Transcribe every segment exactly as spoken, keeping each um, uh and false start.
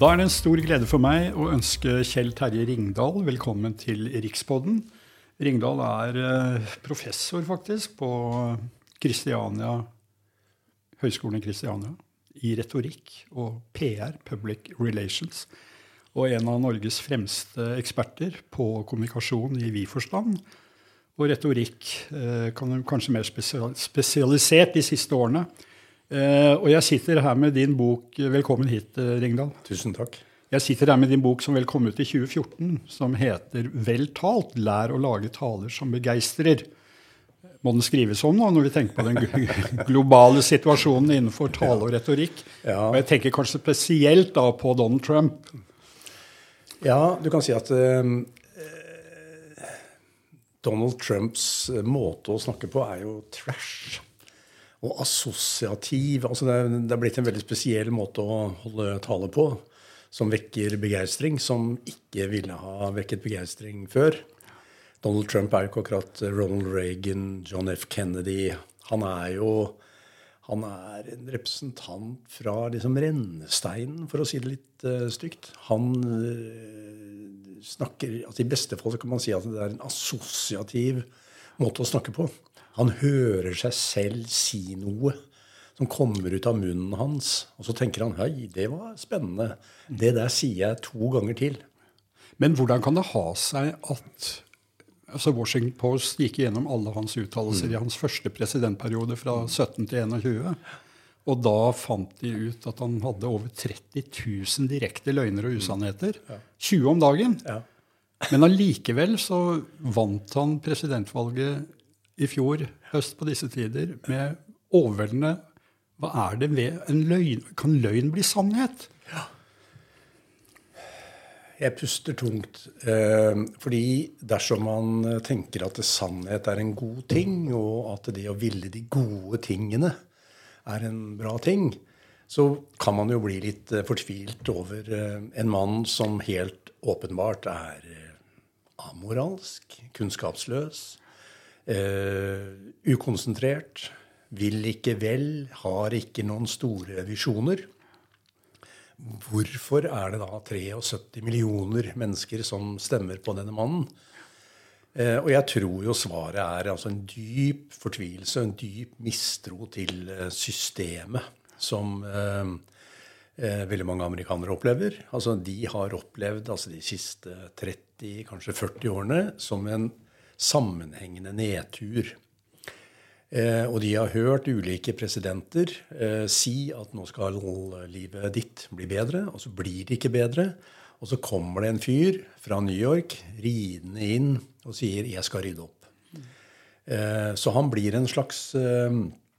Da er det en stor glede for meg å ønske Kjell Terje Ringdal velkommen til Rikspodden. Ringdal er professor faktisk på Kristiania, Høgskolen i Kristiania, i retorikk og P R, Public Relations, og en av Norges fremste eksperter på kommunikasjon i vid forstand, og retorikk, kan du kanskje mer spesialisert de siste årene. Uh, og jeg sitter her med din bok, velkommen hit, uh, Ringdal. Tusen takk. Jeg sitter her med din bok som vel kom ut i tjue fjorten, som heter Vel talt, lær å lage taler som begeistrer. Må den skrives om nå, når vi tenker på den globale situasjonen innenfor tale og retorikk. Ja. Og jeg tenker kanskje spesielt da på Donald Trump. Ja, du kan si at uh, Donald Trumps måte å snakke på er jo trash. Og assosiativ, altså det er, det er blitt en veldig spesiell måte å holde tale på, som vekker begeistring, som ikke ville ha vekket begeistring før. Donald Trump er jo ikke akkurat Ronald Reagan, John F. Kennedy. Han er jo han er en representant fra liksom rennesteinen, for å si det litt uh, stygt. Han uh, snakker, altså i beste fall kan man si at det er en assosiativ måte å snakke på. Han hører seg selv si noe som kommer ut av munnen hans, og så tenker han, hei, det var spennende. Det der sier jeg to ganger til. Men hvordan kan det ha seg at altså Washington Post gikk gjennom alle hans uttalelser mm. i hans første presidentperiode fra sytten til enogtjue, og da fant de ut at han hadde over tretti tusen direkte løgner og usannheter, ja. tjue om dagen. Ja. Men allikevel så vant han presidentvalget i fjor høst på disse tider med overveldende, hva er det ved en løgn? Kan løgn bli sannhet? Ja. Jeg puster tungt, eh, fordi dersom man tenker at sannhet er en god ting, og at det å ville de gode tingene er en bra ting, så kan man jo bli litt fortvilt over eh, en mann som helt åpenbart er eh, amoralsk, kunnskapsløs, Uh, ukonsentrert, vil ikke vel, har ikke noen store visjoner. Hvorfor er det da syttitre millioner mennesker som stemmer på denne mannen? Uh, og jeg tror jo svaret er altså en dyp fortvilelse, en dyp mistro til uh, systemet som uh, uh, veldig mange amerikanere opplever. Altså de har opplevd altså, de siste tretti, kanskje førti årene som en sammenhengende nedtur. Eh, og de har hørt ulike presidenter eh, si at nå skal livet ditt bli bedre, og så blir det ikke bedre. Og så kommer det en fyr fra New York ridende inn og sier, jeg skal rydde opp. Eh, så han blir en slags eh,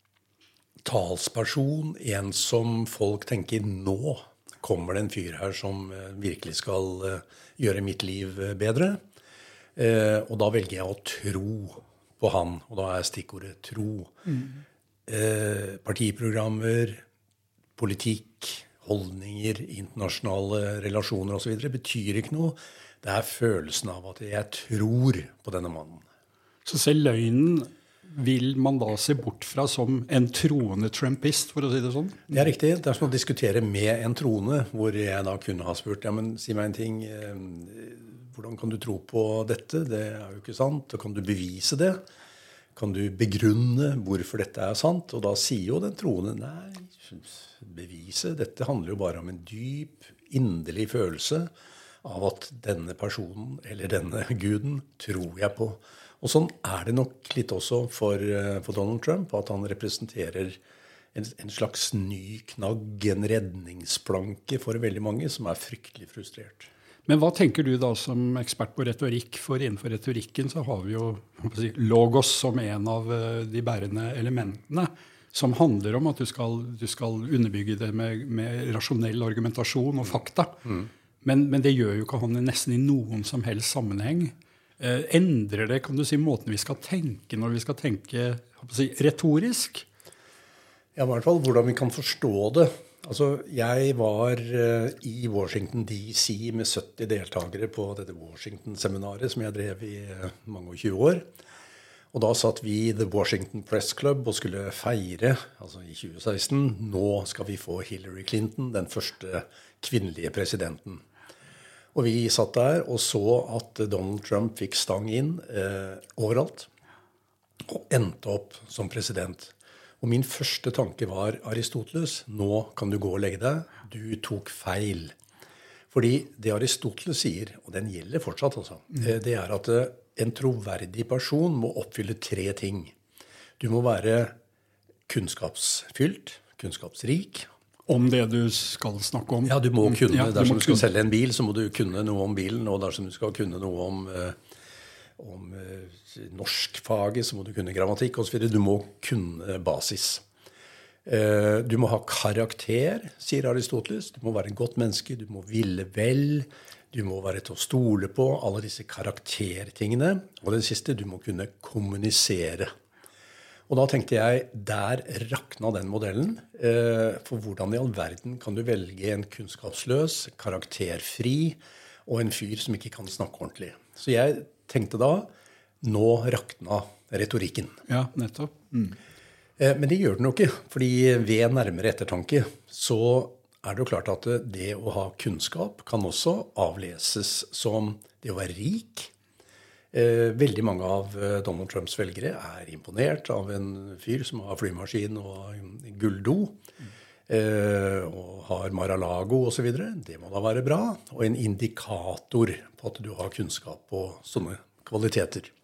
talsperson, en som folk tenker, nå kommer det en fyr her som eh, virkelig skal eh, gjøre mitt liv bedre. Eh, og da velger jeg å tro på han, og da er stikkordet tro. Mm. Eh, partiprogrammer, politikk, holdninger, internasjonale relasjoner og så videre betyr ikke noe. Det er følelsen av at jeg tror på denne mannen. Så selv løgnen vil man da se bort fra som en troende trumpist, for å si det sånn? Det er riktig. Det er som å diskutere med en troende, hvor jeg da kunne ha spurt, ja, men si meg en ting, eh, hvordan kan du tro på dette? Det er jo ikke sant. Og kan du bevise det? Kan du begrunne hvorfor dette er sant? Og da sier jo den troende, nei, bevise. Dette handler jo bare om en dyp, inderlig følelse av at denne personen, eller denne guden, tror jeg på. Og sånn er det nok litt også for, for Donald Trump, at han representerer en, en slags ny knagg, en redningsplanke for veldig mange som er fryktelig frustrert. Men hva tenker du da som ekspert på retorikk? For innenfor retorikken så har vi jo si, logos som en av de bærende elementene, som handler om at du skal, du skal underbygge det med, med rasjonell argumentasjon og fakta. Mm. Men, men det gjør jo ikke han nesten i noen som helst sammenheng. Eh, endrer det, kan du si, måten vi skal tenke når vi skal tenke si, retorisk? Ja, i hvert fall hvordan vi kan forstå det. Altså, jeg var uh, i Washington D C med sytti deltakere på dette Washington-seminaret som jeg drev i uh, mange og tjue år. Og da satt vi i The Washington Press Club og skulle feire, altså i tjue seksten, nå skal vi få Hillary Clinton, den første kvinnelige presidenten. Og vi satt der og så at Donald Trump fikk stang inn eh, overalt, og endte opp som president. Og min første tanke var, Aristoteles, nå kan du gå og legge deg, du tok feil. Fordi det Aristoteles sier, og den gjelder fortsatt altså, mm. det er at en troverdig person må oppfylle tre ting. Du må være kunnskapsfylt, kunnskapsrik. Om det du skal snakke om. Ja, du må kunne. Ja, du dersom må du skal kunne. selge en bil, så må du kunne noe om bilen. Og dersom du skal kunne noe om, eh, om eh, norskfaget, så må du kunne grammatikk og så videre. Du må kunne basis. Eh, du må ha karakter, sier Aristoteles. Du må være et godt menneske. Du må ville vel. Du må være til å stole på, alle disse karaktertingene. Og det siste, du må kunne kommunisere. Og da tenkte jeg, der rakna den modellen. For hvordan i all verden kan du velge en kunnskapsløs, karakterfri, og en fyr som ikke kan snakke ordentlig? Så jeg tenkte da, nå rakna retorikken. Ja, nettopp. Mm. Men det gjør den jo ikke, fordi ved nærmere ettertanke så er det jo klart at det å ha kunnskap kan også avleses som det å være rik. Veldig mange av Donald Trumps velgere er imponert av en fyr som har flymaskin og gulldo, og har Mar-a-Lago og så videre. Det må da være bra, og en indikator på at du har kunnskap på sånne kvaliteter.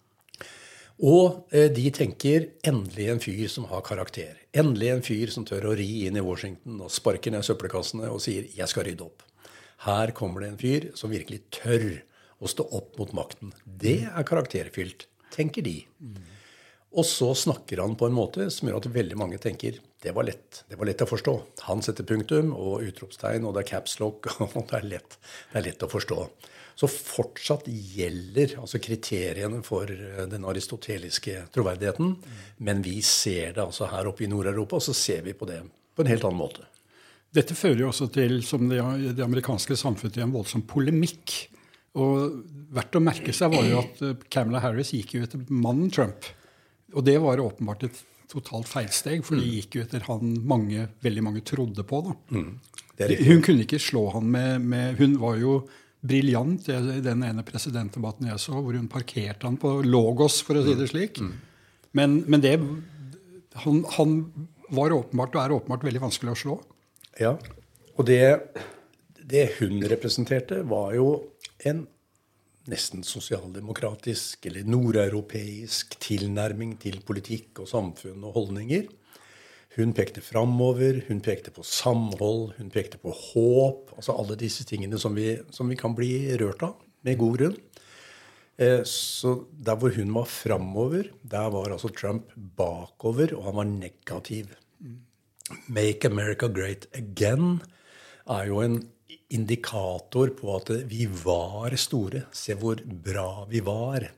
Og de tenker, endelig en fyr som har karakter. Endelig en fyr som tør å ri inn i Washington og sparke ned søppelkassene og sier, jeg skal rydde opp. Her kommer det en fyr som virkelig tør å stå opp mot makten. Det er karakterfylt, tenker de. Mm. Og så snakker han på en måte som gjør at veldig mange tenker, det var lett, det var lett å forstå. Han setter punktum og utropstegn, og det er caps lock, og det er lett, det er lett å forstå. Så fortsatt gjelder altså kriteriene for den aristoteliske troverdigheten, mm. men vi ser det altså her oppe i Nord-Europa, og så ser vi på det på en helt annen måte. Dette fører jo også til, som det, det amerikanske samfunnet, en voldsom polemikk. Og verdt å merke seg var jo at Kamala Harris gikk jo etter mannen Trump. Og det var åpenbart et totalt feilsteg, for det gikk jo etter han mange, veldig mange trodde på. Da. Mm. Hun kunne ikke slå han med, med hun var jo briljant i den ene presidentdebatten jeg så, hvor hun parkerte han på Logos, for å si det slik. Mm. Men, men det, han, han var åpenbart, og er åpenbart veldig vanskelig å slå. Ja, og det, det hun representerte var jo en nesten sosialdemokratisk eller nordeuropeisk tilnærming til politikk og samfunn og holdninger. Hun pekte fremover, hun pekte på samhold, hun pekte på håp, altså alle disse tingene som vi, som vi kan bli rørt av, med god grunn. Eh, så der hvor hun var fremover, der var altså Trump bakover, og han var negativ. Make America Great Again er jo en indikator på at vi var store. Se hvor bra vi var.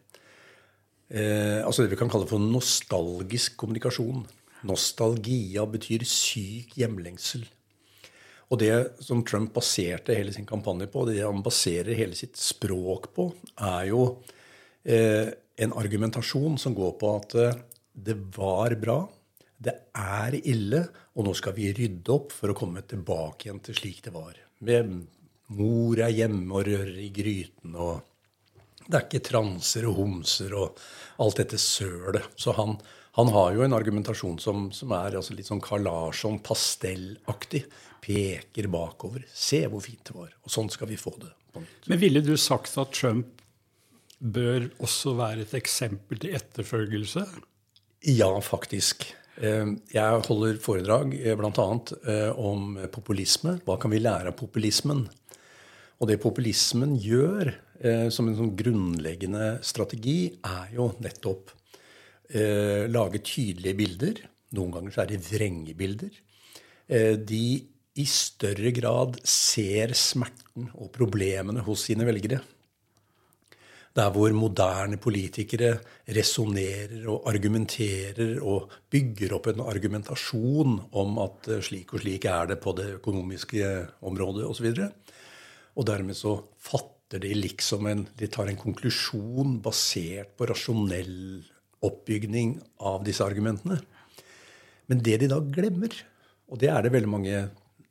Eh, altså det vi kan kalle for nostalgisk kommunikasjon. Nostalgia betyr syk hjemlengsel. Og det som Trump baserte hele sin kampanje på, det han baserer hele sitt språk på, er jo eh, en argumentasjon som går på at eh, det var bra, det er ille, og nå skal vi rydde opp for å komme tilbake igjen til slik det var. Med mor er hjemme og rører i gryten, og det er ikke transer og homser og alt dette sølet. Så han Han har jo en argumentasjon som, som er altså litt sånn Carl Larsson, pastellaktig, peker bakover. Se hvor fint det var, og sånn skal vi få det. Men ville du sagt at Trump bør også være et eksempel til etterfølgelse? Ja, faktisk. Jeg holder foredrag blant annet om populisme. Hva kan vi lære av populismen? Og det populismen gjør som en sånn grunnleggende strategi er jo nettopp Eh, lage tydelige bilder. Noen ganger så er det vrengebilder. Eh, de i større grad ser smerten og problemene hos sine velgere. Der hvor moderne politikere resonerer og argumenterer og bygger opp en argumentasjon om at slik og slik er det på det økonomiske området og så videre. Og dermed så fatter de liksom en, de tar en konklusjon basert på rasjonell oppbygning av disse argumentene. Men det de da glemmer, og det er det veldig mange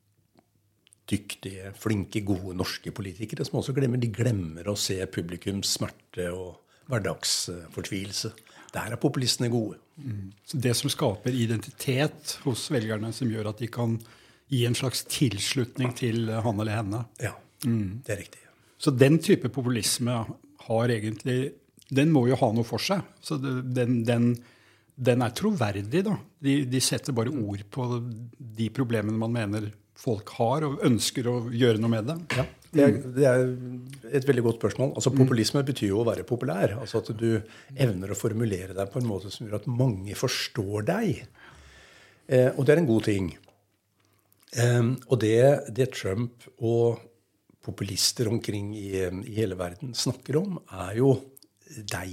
dyktige, flinke, gode norske politikere som også glemmer, de glemmer å se publikums smerte og hverdagsfortvilelse. Der er populistene gode. Mm. Så det som skaper identitet hos velgerne, som gjør at de kan gi en slags tilslutning til han eller henne. Ja, mm. det er riktig. Så den type populisme har egentlig, den må jo ha noe for seg. Så det, den, den, den er troverdig da. De, de setter bare ord på de problemene man mener folk har, og ønsker å gjøre noe med det. Ja, det er, det er et veldig godt spørsmål. Altså, populisme betyr jo å være populær. Altså at du evner å formulere deg på en måte som gjør at mange forstår deg. Eh, og det er en god ting. Eh, og det, det Trump og populister omkring i, i hele verden snakker om, er jo deg.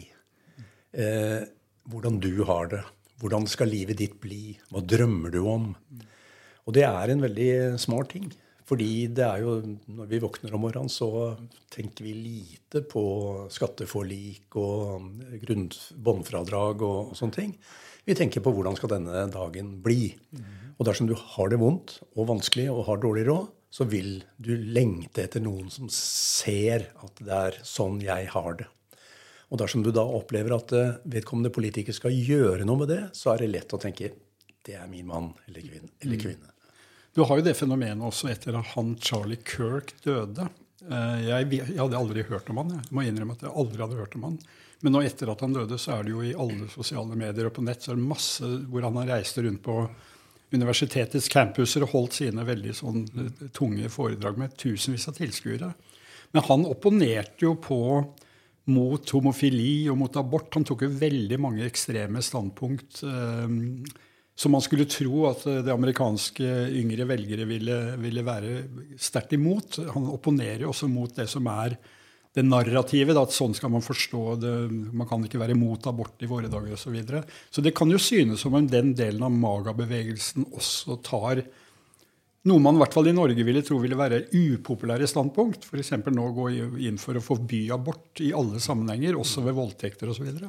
Eh, hvordan du har det. Hvordan skal livet ditt bli? Hva drømmer du om? Og det er en veldig smart ting. Fordi det er jo, når vi våkner om morgenen, så tenker vi lite på skatteforlik og grunn, båndfradrag og, og sånne ting. Vi tenker på hvordan skal denne dagen bli. Og dersom du har det vondt og vanskelig og har dårlig råd, så vil du lengte etter noen som ser at det er sånn jeg har det. Og dersom du da opplever at vedkommende politiker skal gjøre noe med det, så er det lett å tenke, det er min mann eller kvinne. Eller kvinne. Du har jo det fenomenet også etter at han Charlie Kirk døde. Jeg, jeg hadde aldri hørt om han. Jeg må innrømme at jeg aldri hadde hørt om han. Men nå etter at han døde, så er det jo i alle sosiale medier og på nett, så er det masse hvor han har reist rundt på universitetets campuser og holdt sine veldig sånn tunge foredrag med tusenvis av tilskuere. Men han opponerte jo på mot homofili og mot abort. Han tok jo veldig mange ekstreme standpunkt, eh, som man skulle tro at det amerikanske yngre velgere ville, ville være sterkt imot. Han opponerer også mot det som er det narrativet, da, at sånn skal man forstå det, man kan ikke være imot abort i våre dager og så videre. Så det kan jo synes som om den delen av MAGA-bevegelsen også tar noe man i hvert fall i Norge ville tro ville være upopulære standpunkt. For eksempel nå gå inn for å forby abort i alle sammenhenger, også ved voldtekter og så videre.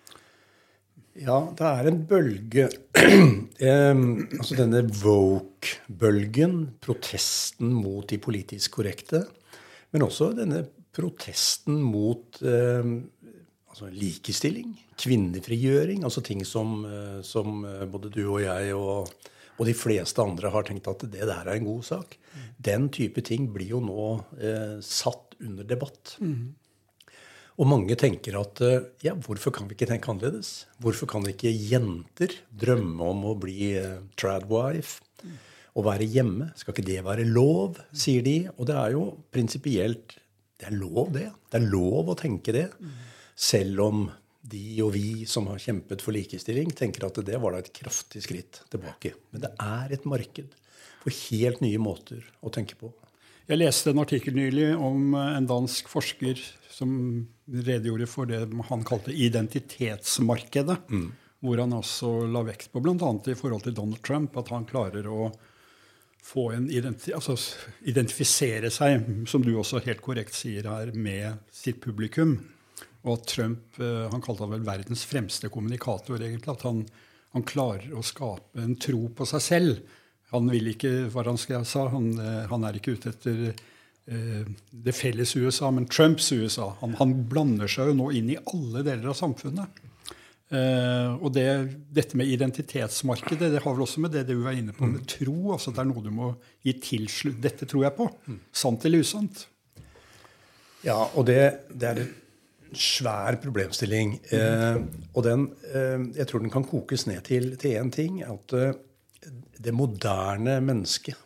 Ja, det er en bølge, eh, altså denne woke-bølgen, protesten mot de politisk korrekte, men også denne protesten mot eh, altså likestilling, kvinnefrigjøring, altså ting som, eh, som både du og jeg og, og de fleste andre har tenkt at det der er en god sak. Den type ting blir jo nå eh, satt under debatt. Mm. Og mange tenker at, ja, hvorfor kan vi ikke tenke annerledes? Hvorfor kan ikke jenter drømme om å bli uh, tradwife og være hjemme? Skal ikke det være lov, sier de. Og det er jo prinsipielt, det er lov det. Det er lov å tenke det. Selv om de og vi som har kjempet for likestilling tenker at det var da et kraftig skritt tilbake. Men det er et marked for helt nye måter å tenke på. Jeg leste en artikkel nylig om en dansk forsker som redegjorde for det han kalte identitetsmarkedet, mm. hvor han også la vekt på, blant annet i forhold til Donald Trump, at han klarer å få en identi- altså, identifisere seg, som du også helt korrekt sier her, med sitt publikum. Og at Trump, han kalte han vel verdens fremste kommunikator egentlig, at han, han klarer å skape en tro på seg selv. Han vil ikke, hva han skal jeg sa, han, han er ikke ute etter eh, det felles U S A, men Trumps U S A. Han, han blander seg jo nå inn i alle deler av samfunnet. Eh, og det, dette med identitetsmarkedet, det har vel også med det du er inne på, med tro, altså det er noe du må gi tilslutt. Dette tror jeg på. Sant eller usant? Ja, og det, det er en svær problemstilling. Eh, og den, eh, jeg tror den kan kokes ned til, til en ting, at eh, det moderne mennesket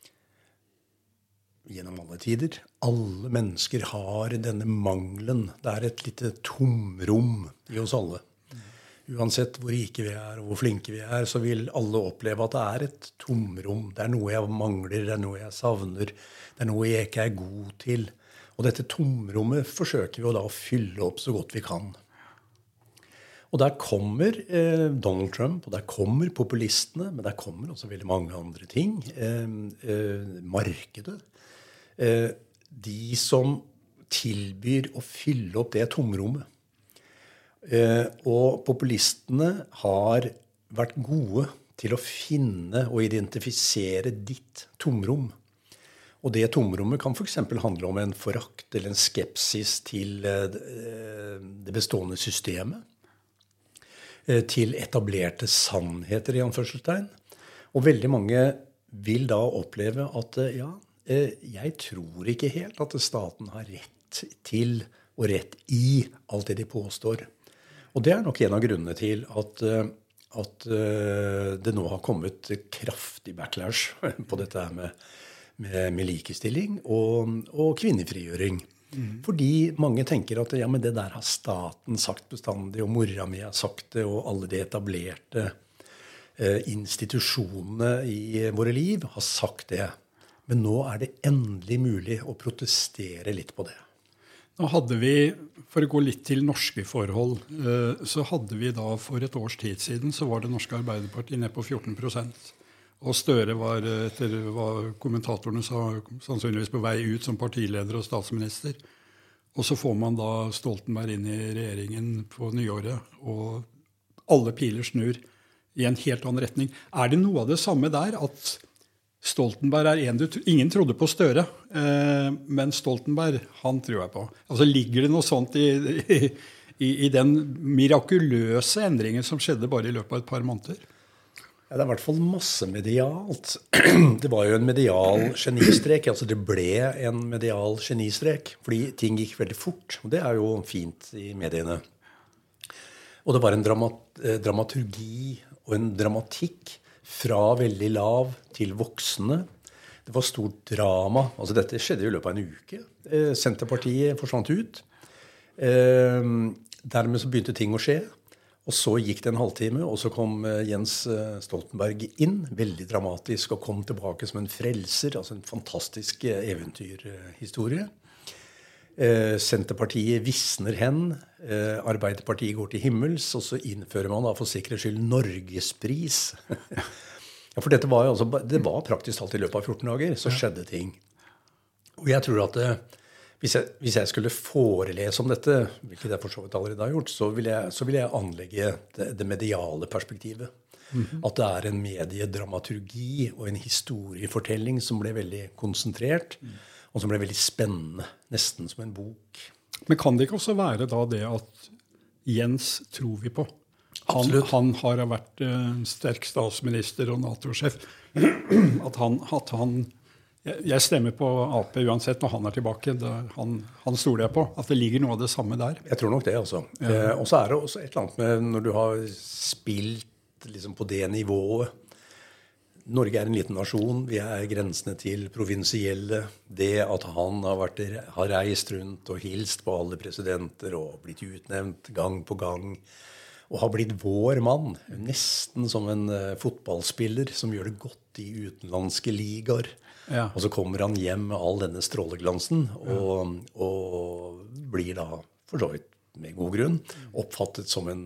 gjennom alle tider, alle mennesker har denne mangelen. Det er et lite tomrom i oss alle. Uansett hvor rike vi er og hvor flinke vi er, så vil alle oppleve at det er et tomrom. Det er noe jeg mangler, det er noe jeg savner, det er noe jeg ikke er god til. Og dette tomrommet forsøker vi da å fylle opp så godt vi kan. Og der kommer eh, Donald Trump, og der kommer populistene, men der kommer også veldig mange andre ting. Eh, eh, markedet. Eh, de som tilbyr å fylle opp det tomrommet. Eh, og populistene har vært gode til å finne og identifisere ditt tomrom. Og det tomrommet kan for eksempel handle om en forakt eller en skepsis til eh, det bestående systemet, eh, til etablerte sannheter i anførselstegn. Og veldig mange vil da oppleve at eh, ja, eh, jeg tror ikke helt at staten har rett til og rett i alt det de påstår. Og det er nok en av grunnene til at, at det nå har kommet kraftig backlash på dette her med, med, med likestilling og, og kvinnefrigjøring. Mm. Fordi mange tenker at ja, men det der har staten sagt bestandig, og mora mi har sagt det, og alle de etablerte eh, institusjonene i våre liv har sagt det. Men nå er det endelig mulig å protestere litt på det. Nå hadde vi, for å gå litt til norske forhold, så hadde vi da for et års tid siden, så var det norske Arbeiderpartiet ned på fjorten prosent. Og Støre var, etter hva kommentatorene sa, sannsynligvis på vei ut som partileder og statsminister. Og så får man da Stoltenberg inn i regjeringen på nyåret, og alle piler snur i en helt annen retning. Er det noe av det samme der, at Stoltenberg er en du, ingen trodde på Støre, eh, men Stoltenberg, han tror jeg på. Altså ligger det noe sånt i, i, i den mirakuløse endringen som skjedde bare i løpet av et par måneder? Ja, det er i hvert fall masse medialt. Det var jo en medial genistrek, altså det ble en medial genistrek, fordi ting gikk veldig fort, og det er jo fint i mediene. Og det var en dramat, dramaturgi og en dramatikk fra veldig lav til voksne. Det var stort drama. Altså dette skjedde i løpet av en uke. Eh, Senterpartiet forsvant ut. Eh, dermed så begynte ting å skje. Og så gikk det en halvtime, og så kom Jens Stoltenberg inn, veldig dramatisk, og kom tilbake som en frelser. Altså en fantastisk eventyrhistorie. Eh, Senterpartiet visner hen, eh, Arbeiderpartiet går til himmels, og så innfører man da for sikkerhets skyld Norgespris. Ja, for dette var jo altså, det var praktisk talt i løpet av fjorten dager, så skjedde ting. Og jeg tror at eh, hvis, jeg, hvis jeg skulle forelese om dette, hvilket jeg for så vidt allerede har gjort, så vil jeg, så vil jeg anlegge det, det mediale perspektivet. Mm-hmm. At det er en mediedramaturgi og en historiefortelling som ble veldig konsentrert, mm. og som ble veldig spennende, nesten som en bok. Men kan det ikke også være da det at Jens tror vi på? Han, han har vært en sterk statsminister og NATO-sjef. At han, at han jeg stemmer på A P uansett når han er tilbake. Han, han stoler jeg på. At det ligger noe av det samme der. Jeg tror nok det, altså. Ja. Eh, og så er det også et eller annet med når du har spilt liksom, på det nivået. Norge er en liten nasjon. Vi er grensene til provinsielle. Det at han har, vært, har reist rundt og hilst på alle presidenter og blitt utnevnt gang på gang, og har blitt vår mann, nesten som en uh, fotballspiller som gjør det godt i utenlandske ligaer. Ja. Og så kommer han hjem med all denne stråleglansen, og, ja. og blir da, for så vidt med god grunn, oppfattet som en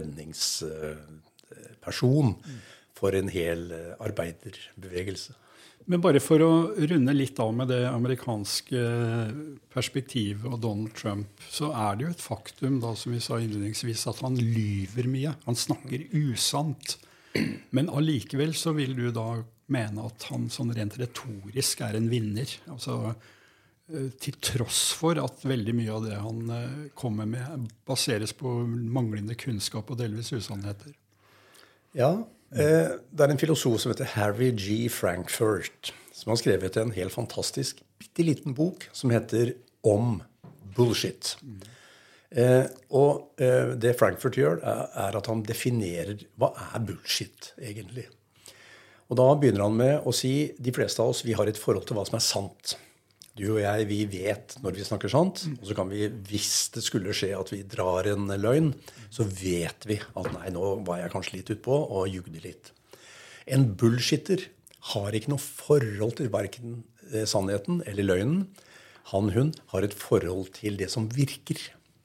redningsperson uh, for en hel arbeiderbevegelse. Men bare for å runde litt av med det amerikanske perspektivet og Donald Trump, så er det jo et faktum, da, som vi sa innledningsvis, at han lyver mye. Han snakker usant. Men allikevel så vil du da mene at han sånn rent retorisk er en vinner. Altså til tross for at veldig mye av det han kommer med baseres på manglende kunnskap og delvis usannheter. Ja, det er en filosof som heter Harry G. Frankfurt, som har skrevet en helt fantastisk, bitteliten bok som heter Om bullshit. Mm. Eh, og eh, det Frankfurt gjør, er, er at han definerer hva er bullshit egentlig. Og da begynner han med å si de fleste av oss, vi har et forhold til hva som er sant. Du og jeg, vi vet når vi snakker sant, og så kan vi, hvis det skulle skje at vi drar en løgn, så vet vi at nei, nå var jeg kanskje litt utpå og jugde litt. En bullshitter har ikke noe forhold til hverken sannheten eller løgnen. Han, hun har et forhold til det som virker.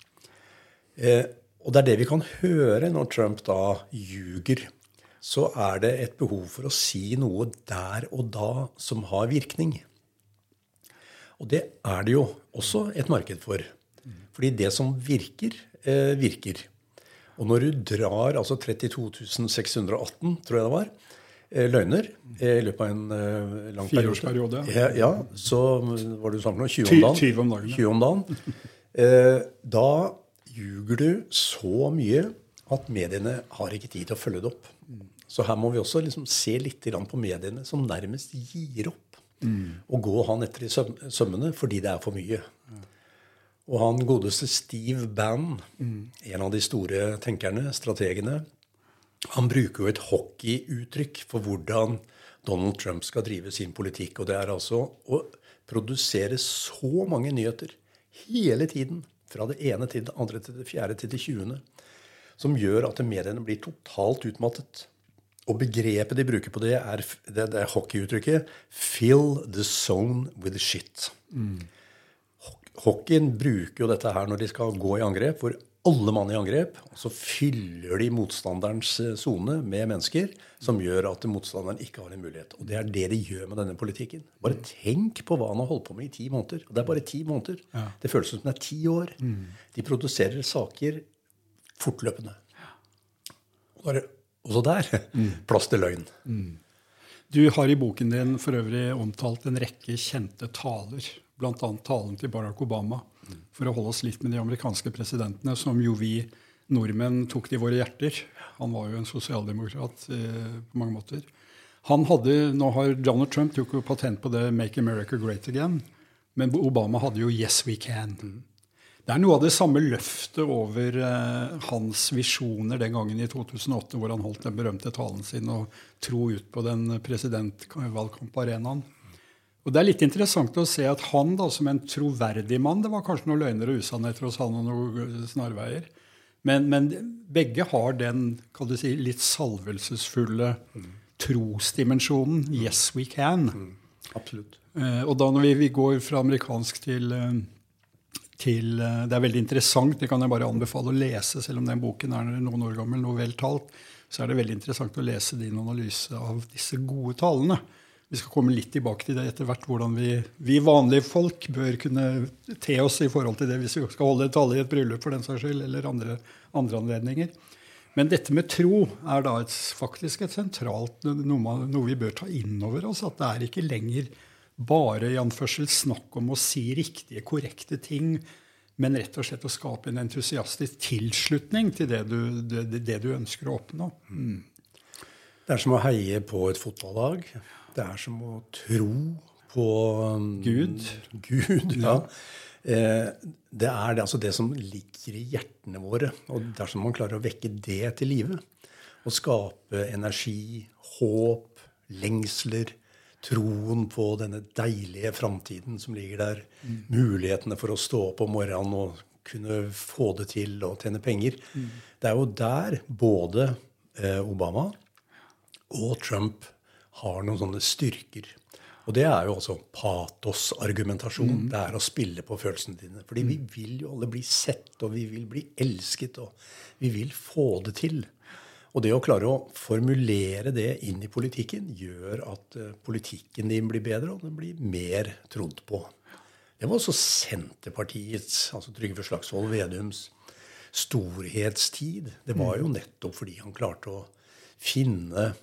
Eh, og det er det vi kan høre når Trump da ljuger. Så er det et behov for å si noe der og da som har virkning. Og det er det jo også et marked for. Fordi det som virker, eh, virker. Og når du drar altså trettito tusen seks hundre og atten, tror jeg det var, eh, løgner eh, i løpet av en eh, lang Fireårsperiode. Ja, ja, så var det sammen tjue om dagen. tjue om dagen. tjue om dagen. Eh, da ljuger du så mye at mediene har ikke tid til å følge det opp. Så her må vi også liksom se litt på mediene som nærmest gir opp. Mm. Og gå han etter i søm- sømmene fordi det er for mye. Mm. Og han godeste Steve Bannon, mm. en av de store tenkerne, strategene, han bruker jo et hockeyuttrykk for hvordan Donald Trump skal drive sin politikk. Og det er altså å produsere så mange nyheter hele tiden, fra det ene til det andre til det fjerde til det tjuende, som gjør at mediene blir totalt utmattet. Og begrepet de bruker på det er det, det er hockeyuttrykket «fill the zone with shit». Mm. Hockeyen bruker jo dette her når de skal gå i angrep, hvor alle mann i angrep, og så fyller de motstanderens zone med mennesker som gjør at motstanderen ikke har en mulighet. Og det er det de gjør med denne politikken. Bare tenk på hva han har holdt på med i ti måneder. Og det er bare ti måneder. Ja. Det føles som det er ti år. Mm. De produserer saker fortløpende. Og da er det også der mm. plass til løgn. Mm. Du har i boken din for øvrig omtalt en rekke kjente taler, blant annet talen til Barack Obama, for å holde oss litt med de amerikanske presidentene, som jo vi nordmenn tok til våre hjerter. Han var jo en sosialdemokrat eh, på mange måter. Han hadde, nå har Donald Trump tok jo patent på det «Make America Great Again», men Obama hadde jo «Yes, we can». Det er noe av det samme løftet over eh, hans visjoner den gangen i to tusen og åtte, hvor han holdt den berømte talen sin og tro ut på den presidentvalgkamparenaen. Og det er litt interessant å se at han da, som en troverdig mann, det var kanskje noen løgner og usannheter hos han og noen snarveier, men, men begge har den, kan du si, litt salvelsesfulle mm. trosdimensjonen, yes we can. Mm. Absolutt. Eh, og da når vi, vi går fra amerikansk til, til, det er veldig interessant, det kan jeg bare anbefale å lese, selv om den boken er noen år gammel, noe vel talt, så er det veldig interessant å lese din analyse av disse gode talene. Vi skal komme litt tilbake til det etter hvert, hvordan vi, vi vanlige folk bør kunne te oss i forhold til det hvis vi skal holde et tale i et bryllup for den saks skyld, eller andre, andre anledninger. Men dette med tro er da et, faktisk et sentralt, noe, noe vi bør ta inn over oss, at det er ikke lenger bare i anførsel snakk om å si riktige, korrekte ting, men rett og slett å skape en entusiastisk tilslutning til det du, det, det du ønsker å oppnå. Mm. Det er som å heie på et fotballag. Det er som å tro på um, Gud. Gud, ja. Eh, det er det, altså det som ligger i hjertene våre. Og dersom man klarer å vekke det til live, og skape energi, håp, lengsler, troen på denne deilige fremtiden som ligger der, mm. mulighetene for å stå opp om morgenen og kunne få det til og tjene penger. Mm. Det er jo der både eh, Obama og Trump har noen sånne styrker. Og det er jo også patos-argumentasjon. Mm. Det er å spille på følelsene dine. Fordi vi vil jo alle bli sett, og vi vil bli elsket, og vi vil få det til. Og det å klare å formulere det inn i politikken gjør at uh, politikken din blir bedre, og den blir mer trodd på. Det var også Senterpartiets, altså Trygve Slagsvold Vedums, storhetstid. Det var jo nettopp fordi han klarte å finne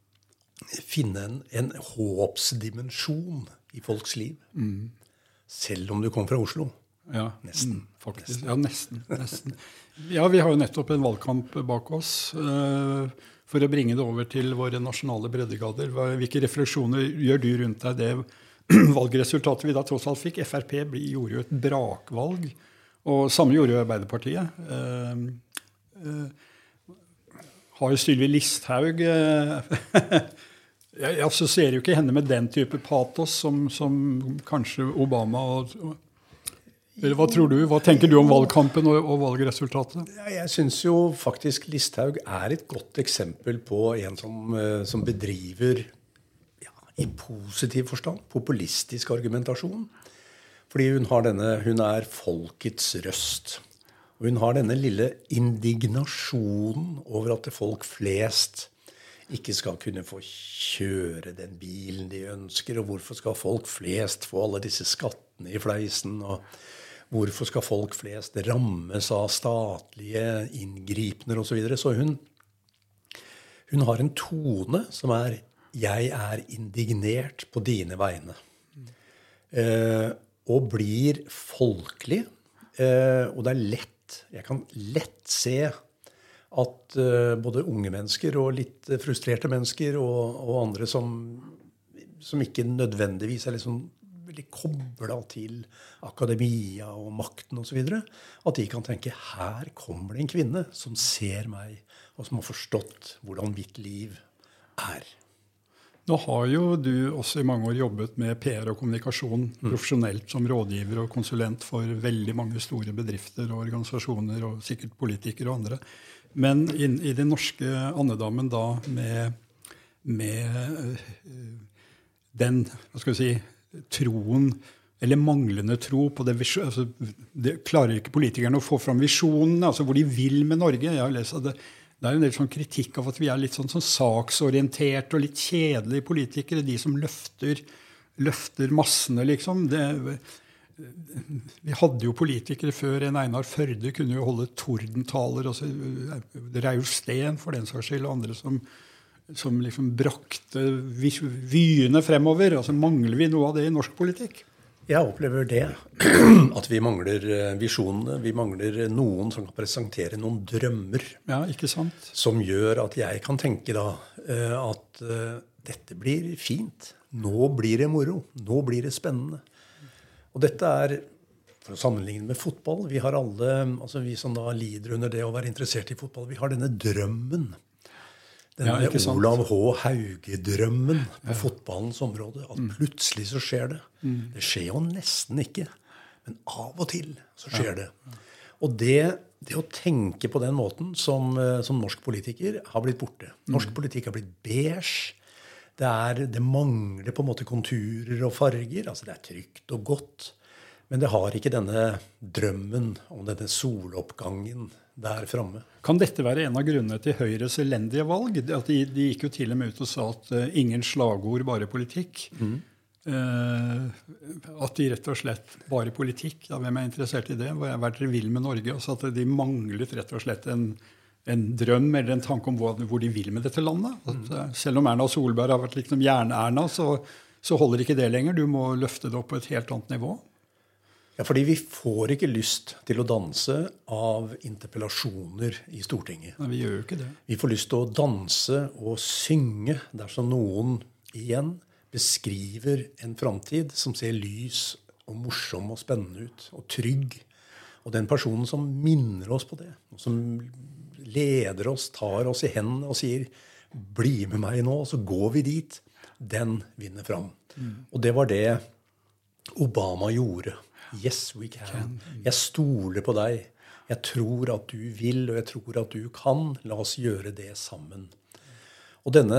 finne en, en håpsdimensjon i folks liv. Mm. Selv om du kom fra Oslo. Ja, nesten. Mm, faktisk. Nesten. Ja, nesten, nesten. Ja, vi har jo nettopp en valgkamp bak oss. Uh, for å bringe det over til våre nasjonale breddegrader. Hvilke refleksjoner gjør du rundt deg det valgresultatet vi da tross alt fikk? F R P gjorde jo et brakvalg, og samme gjorde jo Arbeiderpartiet. Uh, uh, har jo Sylvi Listhaug jeg assosierer jo ikke henne med den type patos som, som kanskje Obama og, eller hva tror du? Hva tenker du om valgkampen og, og valgresultatet? Ja, jeg synes jo faktisk Listhaug er et godt eksempel på en som, som bedriver ja, i positiv forstand populistisk argumentasjon. Fordi hun, har denne, hun er folkets røst. Og hun har denne lille indignasjonen over at folk flest ikke skal kunne få kjøre den bilen de ønsker, og hvorfor skal folk flest få alle disse skattene i fleisen, og Hvorfor skal folk flest rammes av statlige inngripender og så videre? Så hun, hun har en tone som er «jeg er indignert på dine vegne». Eh, og blir folkelig, eh, og det er lett, jeg kan lett se at uh, både unge mennesker og litt frustrerte mennesker og, og andre som, som ikke nødvendigvis er liksom veldig koblet til akademia og makten og så videre, at de kan tenke, her kommer det en kvinne som ser meg, og som har forstått hvordan mitt liv er. Nå har jo du også i mange år jobbet med P R og kommunikasjon mm. profesjonelt som rådgiver og konsulent for veldig mange store bedrifter og organisasjoner og sikkert politikere og andre. Men inn i den norske andedammen da med, med uh, den, hva skal vi si, troen, eller manglende tro på det, altså, det klarer ikke politikerne å få fram visjonen, altså hvor de vil med Norge. Jeg har lest at det, det er en del sånn kritikk av at vi er litt sånn, sånn saksorienterte og litt kjedelige politikere, de som løfter, løfter massene, liksom. Det, vi hadde jo politikere før en Einar Førde kunne jo holde tordentaler, altså Reiulf Steen for den saks skyld, og andre som, som liksom brakte vyene fremover. Altså mangler vi noe av det i norsk politikk? Jeg opplever det, at vi mangler visjonene, vi mangler noen som kan presentere noen drømmer. Ja, ikke sant? Som gjør at jeg kan tenke da at dette blir fint, nå blir det moro, nå blir det spennende. Og dette er, for å sammenligne med fotball, vi har alle, altså vi som da lider under det å være interessert i fotball, vi har denne drømmen. Denne ja, Olav H. Hauge-drømmen på ja. Fotballens område. At mm. plutselig så skjer det. Mm. Det skjer jo nesten ikke, men av og til så skjer ja. det. Og det, det å tenke på den måten som, som norsk politiker har blitt borte. Norsk mm. politikk har blitt beige. Det, er, det mangler på en måte konturer og farger. Altså det er trygt og godt. Men det har ikke denne drømmen om denne soloppgangen der fremme. Kan dette være en av grunnene til Høyres elendige valg? At de, de gikk jo til og med ut og sa at uh, ingen slagord, bare politikk. Mm. Uh, at de rett og slett bare politikk. Ja, hvem er interessert i det? Hva er det dere vil med Norge? Altså at de manglet rett og slett en... en drøm eller en tanke om hvor, hvor de vil med dette landet. At, uh, selv om Erna Solberg har vært liksom jern-Erna, så, så holder ikke det lenger. Du må løfte det opp på et helt annet nivå. Ja, fordi vi får ikke lyst til å danse av interpellasjoner i Stortinget. Nei, vi gjør jo ikke det. Vi får lyst til å danse og synge dersom noen igjen beskriver en framtid som ser lys og morsom og spennende ut, og trygg. Og den personen som minner oss på det, og som leder oss, tar oss i hendene og sier, bli med meg nå, så går vi dit, den vinner fram. Mm. Og det var det Obama gjorde. Yes, we can. Jeg stoler på deg. Jeg tror at du vil, og jeg tror at du kan. La oss gjøre det sammen. Og denne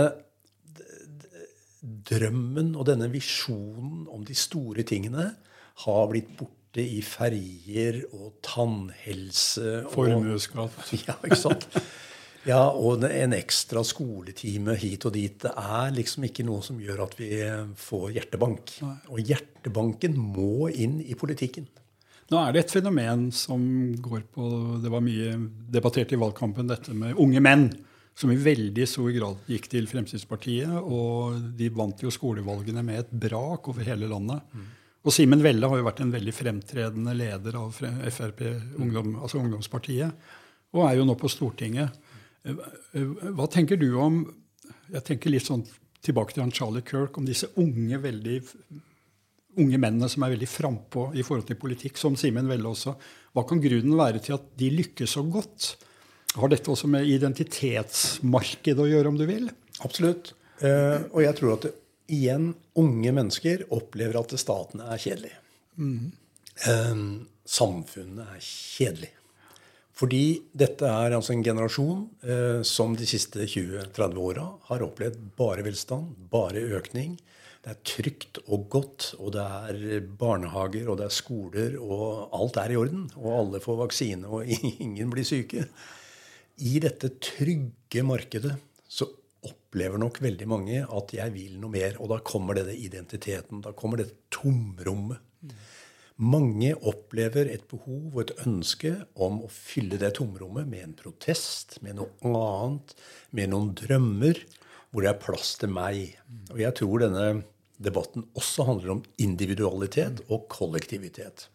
drømmen og denne visjonen om de store tingene har blitt borte i ferger og tannhelse. Formuesskatt. Ja, ikke sant? Ja, og en ekstra skoletime hit og dit. Det er liksom ikke noe som gjør at vi får hjertebank. Nei. Og hjertebanken må inn i politikken. Nå er det et fenomen som går på, det var mye debattert i valgkampen, dette med unge menn, som i veldig stor grad gikk til Fremskrittspartiet, og de vant jo skolevalgene med et brak over hele landet. Mm. Og Simen Velle har jo vært en veldig fremtredende leder av F R P, ungdom, altså ungdomspartiet, og er jo nå på Stortinget. Hva tenker du om, jeg tenker litt sånn tilbake til han Charlie Kirk, om disse unge, veldig, unge mennene som er veldig frempå i forhold til politikk, som Simen Velle også. Hva kan grunnen være til at de lykkes så godt? Har dette også med identitetsmarked å gjøre, om du vil? Absolutt. Uh, og jeg tror at det, igjen, unge mennesker opplever at staten er kjedelig. Mm. Uh, samfunnet er kjedelig. Fordi dette er altså en generasjon eh, som de siste tjue til tretti åra har opplevd bare velstand, bare økning. Det er trygt og godt, og det er barnehager, og det er skoler, og alt er i orden. Og alle får vaksine, og ingen blir syke. I dette trygge markedet så opplever nok veldig mange at jeg vil noe mer, og da kommer denne identiteten, da kommer dette tomrommet. Mange opplever et behov og et ønske om å fylle det tomrommet med en protest, med noe annet, med noen drømmer, hvor det er plass til meg. Og jeg tror denne debatten også handler om individualitet og kollektivitet.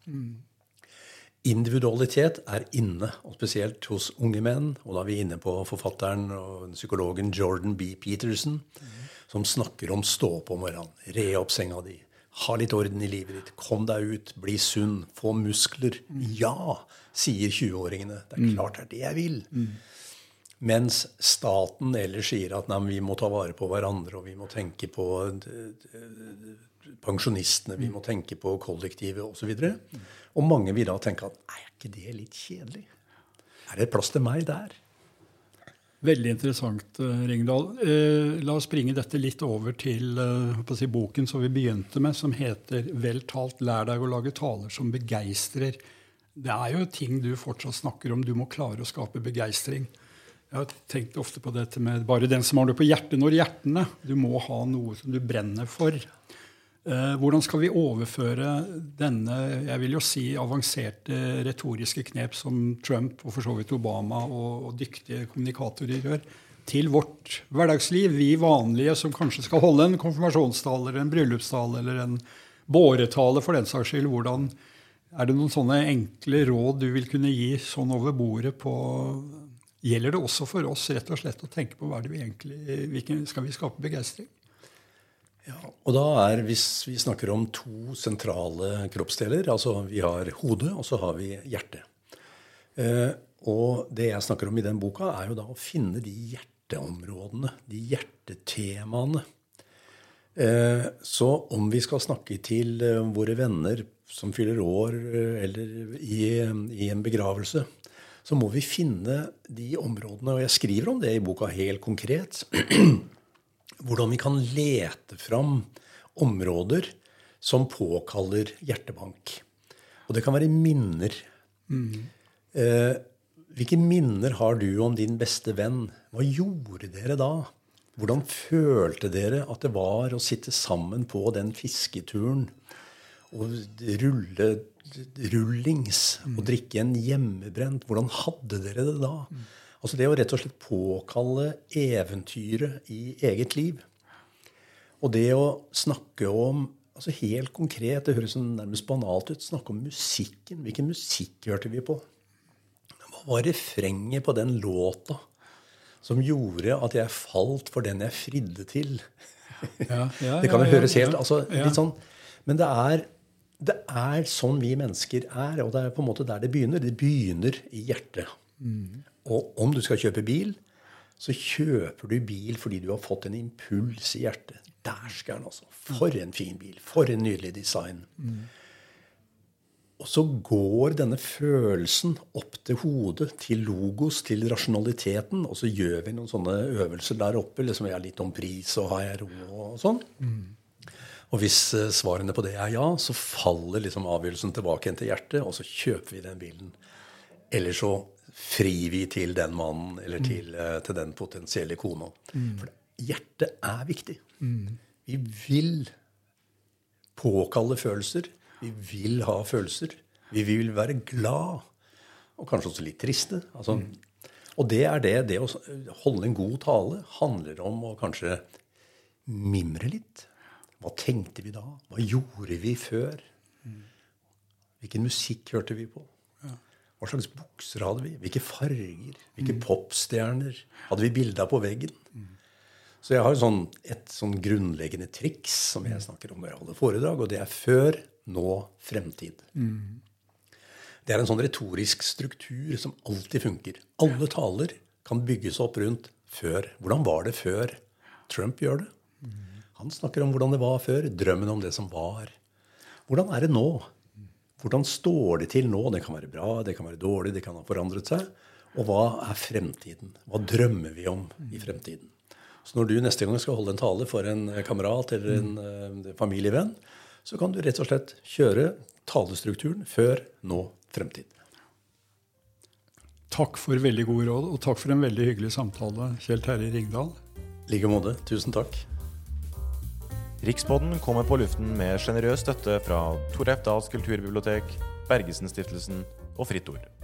Individualitet er inne, og spesielt hos unge menn, og da er vi inne på forfatteren og psykologen Jordan B. Peterson, som snakker om stå opp om morgenen, re opp senga di, ha litt orden i livet ditt, kom deg ut, bli sunn, få muskler. Ja, sier tjue-åringene. Det er klart det er det jeg vil. Mm. Mens staten ellers sier at nei, vi må ta vare på hverandre, og vi må tenke på pensjonistene, vi må tenke på kollektivet og så videre. Og mange vil da tenke at er ikke det litt kjedelig? Er det plass til meg der? Veldig interessant, Ringdal. Eh, la oss bringe dette litt over til eh, på å si, boken som vi begynte med, som heter «Vel talt, lær deg å lage taler som begeistrer». Det er jo ting du fortsatt snakker om. Du må klare å skape begeistring. Jeg har tenkt ofte på dette med bare den som har det på hjertet når hjertene. Du må ha noe som du brenner for. Eh, hvordan skal vi overføre denne, jeg vil jo si, avanserte retoriske knep som Trump og for så vidt Obama og, og dyktige kommunikatorer gjør, til vårt hverdagsliv? Vi vanlige som kanskje skal holde en konfirmasjonstale eller en bryllupstale eller en båretale for den saks skyld. Hvordan, er det noen sånne enkle råd du vil kunne gi sånn over bordet på? Gjelder det også for oss rett og slett å tenke på hva er det vi egentlig, hvilken skal vi skape begeistring? Ja, og da er, hvis vi snakker om to sentrale kroppsdeler, altså vi har hodet, og så har vi hjertet. Eh, og det jeg snakker om i den boka er jo da å finne de hjerteområdene, de hjertetemaene. Eh, så om vi skal snakke til eh, våre venner som fyller år, eh, eller i, i en begravelse, så må vi finne de områdene, og jeg skriver om det i boka helt konkret, hvordan vi kan lete fram områder som påkaller hjertebank. Og det kan være minner. Mm. Eh, hvilke minner har du om din beste venn? Hva gjorde dere da? Hvordan følte dere at det var å sitte sammen på den fisketuren og rulle rullings og drikke en hjemmebrent? Hvordan hadde dere det da? Mm. Altså det å rett og slett påkalle eventyret i eget liv. Og det å snakke om, altså helt konkret, det høres nærmest banalt ut, snakke om musikken. Hvilken musikk hørte vi på? Hva var refrenget på den låta som gjorde at jeg falt for den jeg fridde til? Ja, ja, det kan jo ja, høres helt, altså ja. Litt sånn, men det er, det er sånn vi mennesker er, og det er på en måte der det begynner. Det begynner i hjertet. Mm. Og om du skal kjøpe bil, så kjøper du bil fordi du har fått en impuls i hjertet. Der skal den altså. For en fin bil. For en nydelig design. Mm. Og så går denne følelsen opp til hodet, til logos, til rasjonaliteten, og så gjør vi noen sånne øvelser der oppe, liksom jeg er litt om pris og har jeg ro og sånn. Mm. Og hvis svarene på det er ja, så faller liksom avgjørelsen tilbake igjen til hjertet, og så kjøper vi den bilen. Eller så frir vi til den mannen, eller til, mm. til den potensielle kona. Mm. For hjertet er viktig. Mm. Vi vil påkalle følelser. Vi vil ha følelser. Vi vil være glad. Og kanskje også litt triste. Altså, mm. Og det er det. Det å holde en god tale handler om å kanskje mimre litt. Hva tenkte vi da? Hva gjorde vi før? Mm. Hvilken musikk hørte vi på? Hva slags bukser hadde vi? Hvilke farger? Hvilke mm. popstjerner? Hadde vi bilder på veggen? Mm. Så jeg har sånn, et sånn grunnleggende triks som jeg snakker om når jeg holder foredrag, og det er før, nå, fremtid. Mm. Det er en sånn retorisk struktur som alltid funker. Alle taler kan bygges opp rundt før. Hvordan var det før Trump gjør det? Mm. Han snakker om hvordan det var før, drømmen om det som var. Hvordan er det nå? Hvordan står det til nå? Det kan være bra, det kan være dårlig, det kan ha forandret seg. Og hva er fremtiden? Hva drømmer vi om i fremtiden? Så når du neste gang skal holde en tale for en kamerat eller en uh, familievenn, så kan du rett og slett kjøre talestrukturen før, nå, fremtid. Takk for veldig gode råd, og takk for en veldig hyggelig samtale, Kjell Terje Ringdal. Like måte. Tusen takk. Rikspodden kommer på luften med generøs støtte fra Tor Efdals kulturbibliotek, Bergesen-stiftelsen og Fritt Ord.